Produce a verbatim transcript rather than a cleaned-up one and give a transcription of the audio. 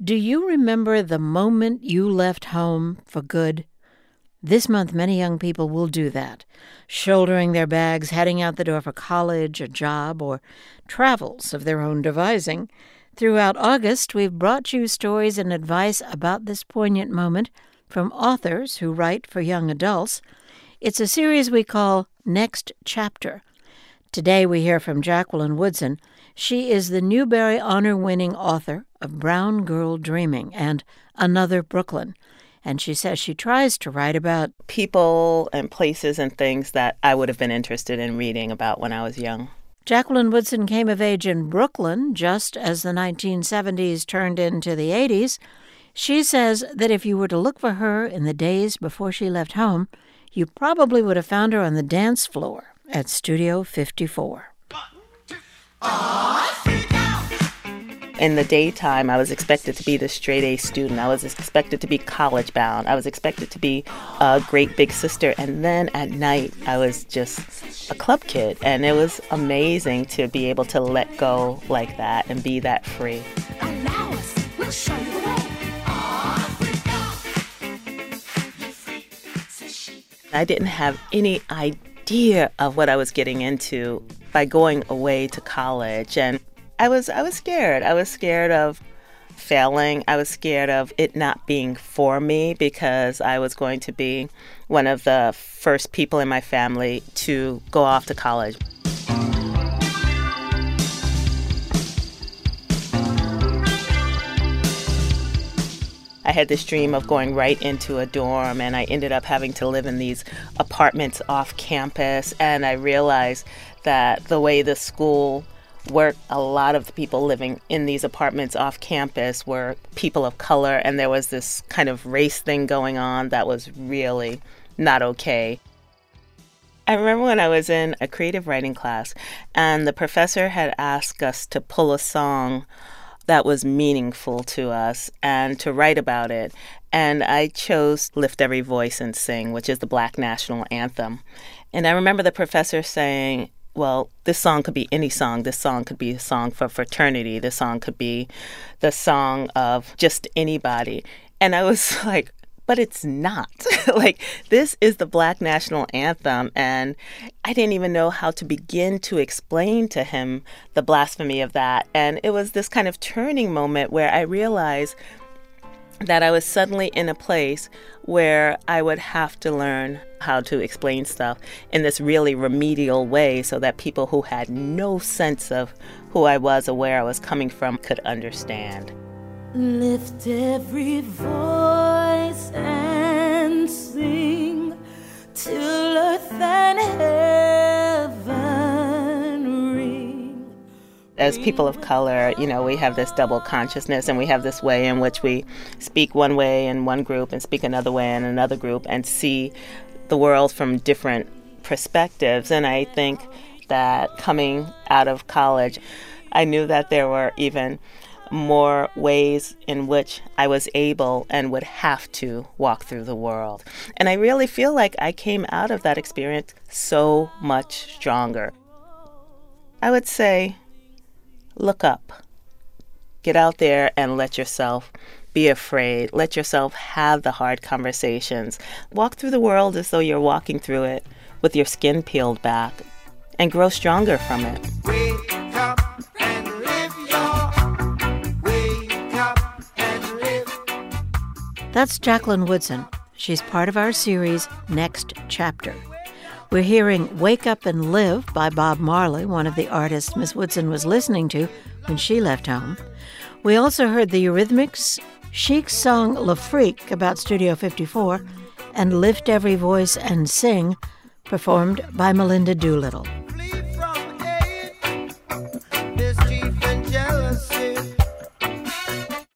Do you remember the moment you left home for good? This month, many young people will do that, shouldering their bags, heading out the door for college, a job, or travels of their own devising. Throughout August, we've brought you stories and advice about this poignant moment from authors who write for young adults. It's a series we call Next Chapter. Today we hear from Jacqueline Woodson. She is the Newbery Honor-winning author of Brown Girl Dreaming and Another Brooklyn. And she says she tries to write about people and places and things that I would have been interested in reading about when I was young. Jacqueline Woodson came of age in Brooklyn just as the nineteen seventies turned into the eighties. She says that if you were to look for her in the days before she left home, you probably would have found her on the dance floor at Studio fifty-four. In the daytime, I was expected to be the straight-A student. I was expected to be college-bound. I was expected to be a great big sister. And then at night, I was just a club kid. And it was amazing to be able to let go like that and be that free. Allow us, we'll show you the way. I didn't have any idea of what I was getting into by going away to college. And I was I was scared. I was scared of failing. I was scared of it not being for me because I was going to be one of the first people in my family to go off to college. I had this dream of going right into a dorm, and I ended up having to live in these apartments off campus. And I realized that the way the school worked, a lot of the people living in these apartments off campus were people of color, and there was this kind of race thing going on that was really not okay. I remember when I was in a creative writing class, and the professor had asked us to pull a song that was meaningful to us and to write about it. And I chose Lift Every Voice and Sing, which is the Black national anthem. And I remember the professor saying, well, this song could be any song. This song could be a song for fraternity. This song could be the song of just anybody. And I was like, but it's not. Like, this is the Black national anthem. And I didn't even know how to begin to explain to him the blasphemy of that. And it was this kind of turning moment where I realized that I was suddenly in a place where I would have to learn how to explain stuff in this really remedial way so that people who had no sense of who I was or where I was coming from could understand. Lift every voice and sing till earth and heaven ring. As people of color, you know, we have this double consciousness, and we have this way in which we speak one way in one group and speak another way in another group and see the world from different perspectives. And I think that coming out of college, I knew that there were even more ways in which I was able and would have to walk through the world. And I really feel like I came out of that experience so much stronger. I would say, look up. Get out there and let yourself be afraid. Let yourself have the hard conversations. Walk through the world as though you're walking through it with your skin peeled back and grow stronger from it. Wake up and live your wake up and live. That's Jacqueline Woodson. She's part of our series Next Chapter. We're hearing Wake Up and Live by Bob Marley, one of the artists Miss Woodson was listening to when she left home. We also heard the Eurythmics' Chic's song Le Freak about Studio fifty-four and Lift Every Voice and Sing, performed by Melinda Doolittle.